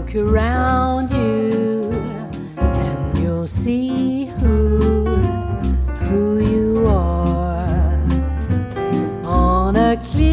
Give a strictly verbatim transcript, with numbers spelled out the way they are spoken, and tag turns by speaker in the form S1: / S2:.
S1: Look around you and you'll see who, who you are. On a clear